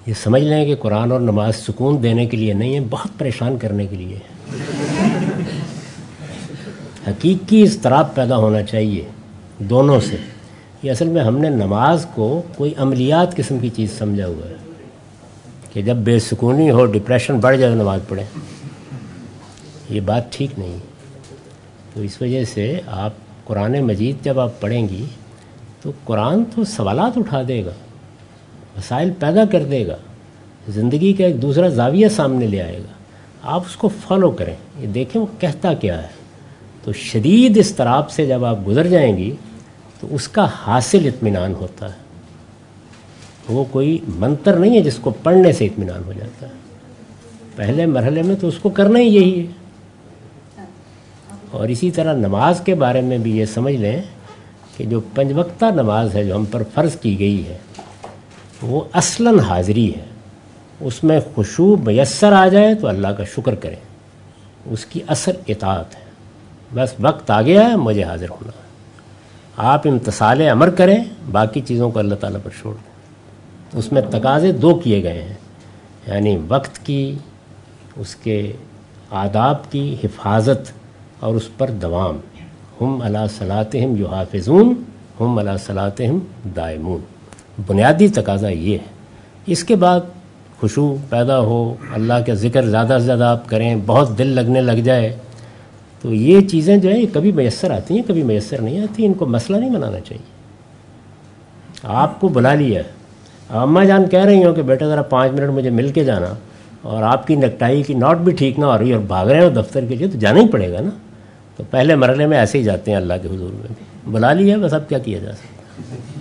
یہ سمجھ لیں کہ قرآن اور نماز سکون دینے کے لیے نہیں ہے، بہت پریشان کرنے کے لیے ہے۔ حقیقی اضطراب پیدا ہونا چاہیے دونوں سے۔ یہ اصل میں ہم نے نماز کو کوئی عملیات قسم کی چیز سمجھا ہوا ہے کہ جب بے سکونی ہو، ڈپریشن بڑھ جائے تو نماز پڑھیں، یہ بات ٹھیک نہیں۔ تو اس وجہ سے آپ قرآن مجید جب آپ پڑھیں گی تو قرآن تو سوالات اٹھا دے گا، مسائل پیدا کر دے گا، زندگی کا ایک دوسرا زاویہ سامنے لے آئے گا، آپ اس کو فالو کریں، یہ دیکھیں وہ کہتا کیا ہے۔ تو شدید اضطراب سے جب آپ گزر جائیں گی تو اس کا حاصل اطمینان ہوتا ہے، وہ کوئی منتر نہیں ہے جس کو پڑھنے سے اطمینان ہو جاتا ہے، پہلے مرحلے میں تو اس کو کرنا ہی یہی ہے۔ اور اسی طرح نماز کے بارے میں بھی یہ سمجھ لیں کہ جو 5 وقتہ نماز ہے جو ہم پر فرض کی گئی ہے وہ اصلاً حاضری ہے، اس میں خشوع میسر آ جائے تو اللہ کا شکر کریں، اس کی اصل اطاعت ہے۔ بس وقت آ گیا ہے، مجھے حاضر ہونا ہے، آپ امتثال امر کریں، باقی چیزوں کو اللہ تعالیٰ پر چھوڑ دیں۔ اس میں تقاضے 2 کیے گئے ہیں، یعنی وقت کی، اس کے آداب کی حفاظت اور اس پر دوام۔ ہم علی صلاتہم یحافظون ہم علی صلاتہم دائمون، بنیادی تقاضا یہ ہے۔ اس کے بعد خشوع پیدا ہو، اللہ کا ذکر زیادہ سے زیادہ آپ کریں، بہت دل لگنے لگ جائے، تو یہ چیزیں جو ہیں یہ کبھی میسر آتی ہیں، کبھی میسر نہیں آتی، ان کو مسئلہ نہیں بنانا چاہیے۔ آپ کو بلا لیا ہے، اماں جان کہہ رہی ہوں کہ بیٹا ذرا 5 منٹ مجھے مل کے جانا، اور آپ کی نیکٹائی کی نوٹ بھی ٹھیک نہ ہو رہی اور بھاگ رہے ہو دفتر کے لیے، تو جانا ہی پڑے گا نا۔ تو پہلے مرحلے میں ایسے ہی جاتے ہیں اللہ کے حضور میں، بلا لیا، بس اب کیا کیا جا سکتا ہے۔